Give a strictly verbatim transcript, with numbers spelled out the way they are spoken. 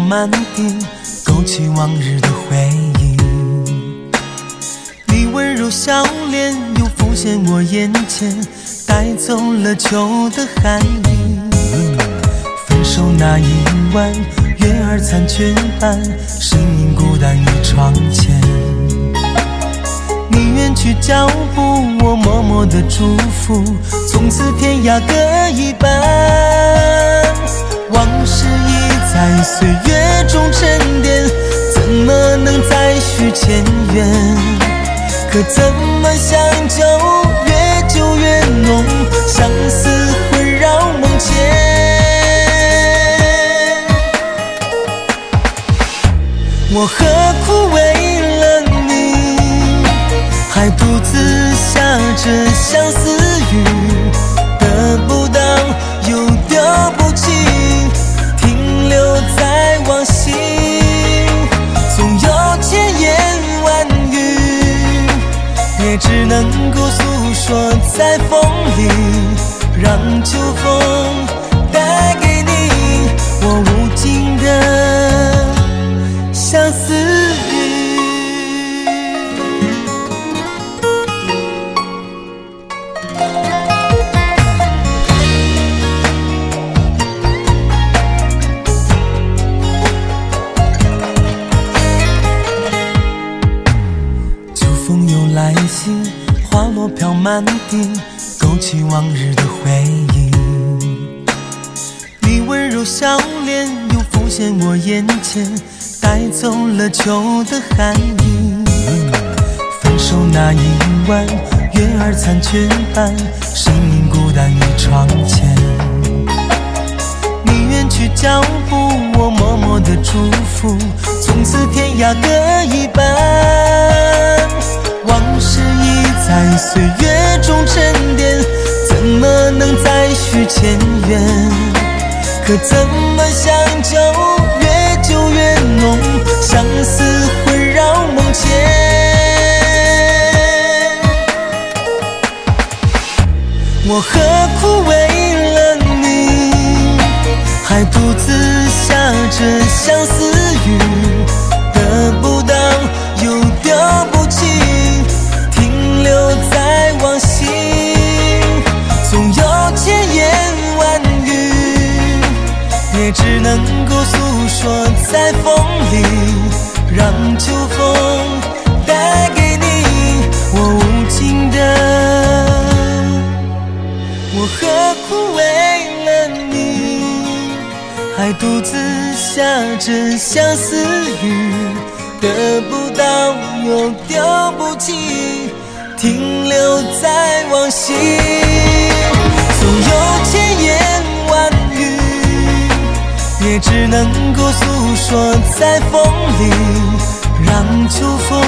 满地，勾起往日的回忆。你温柔笑脸又浮现我眼前，带走了秋的寒意。分手那一晚，月儿残缺般，身影孤单于窗前。你远去脚步，我默默的祝福，从此天涯各一半。往事已在岁月中沉淀，怎么能再续前缘？可怎么想就越久越浓，相思环绕梦前。我何苦为了你，还独自下着相思雨，得不到又丢不起，停留在往昔。总有千言万语，也只能够诉说在风里，让秋风带给你我无尽的相思雨。秋风又来袭，花落飘满地，勾起往日的回忆。你温柔笑脸又浮现我眼前，带走了秋的寒意。分手那一晚，月儿残缺般，身影孤单于窗前。你远去脚步，我默默的祝福，从此天涯各一半。往事已在岁月中沉淀，怎么能再续前缘？可怎么想就越久越浓，相思环绕梦前。我何苦为了你，还独自下着相思雨，得不到又丢不起，停留在往昔。总有千言万语，也只能够诉说在风里，让秋风带给你我无尽的。我何苦为了你，还独自下着相思雨，得不到又丢不起，停留在往昔。总有千言万语，也只能够诉说在风里，让秋风